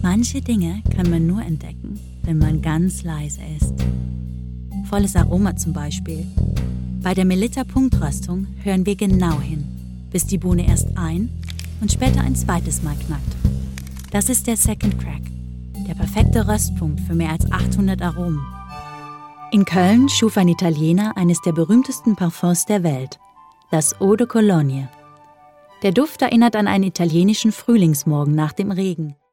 Manche Dinge kann man nur entdecken, wenn man ganz leise ist. Volles Aroma zum Beispiel. Bei der Melitta-Punktröstung hören wir genau hin, bis die Bohne erst ein und später ein zweites Mal knackt. Das ist der Second Crack, der perfekte Röstpunkt für mehr als 800 Aromen. In Köln schuf ein Italiener eines der berühmtesten Parfums der Welt, das Eau de Cologne. Der Duft erinnert an einen italienischen Frühlingsmorgen nach dem Regen.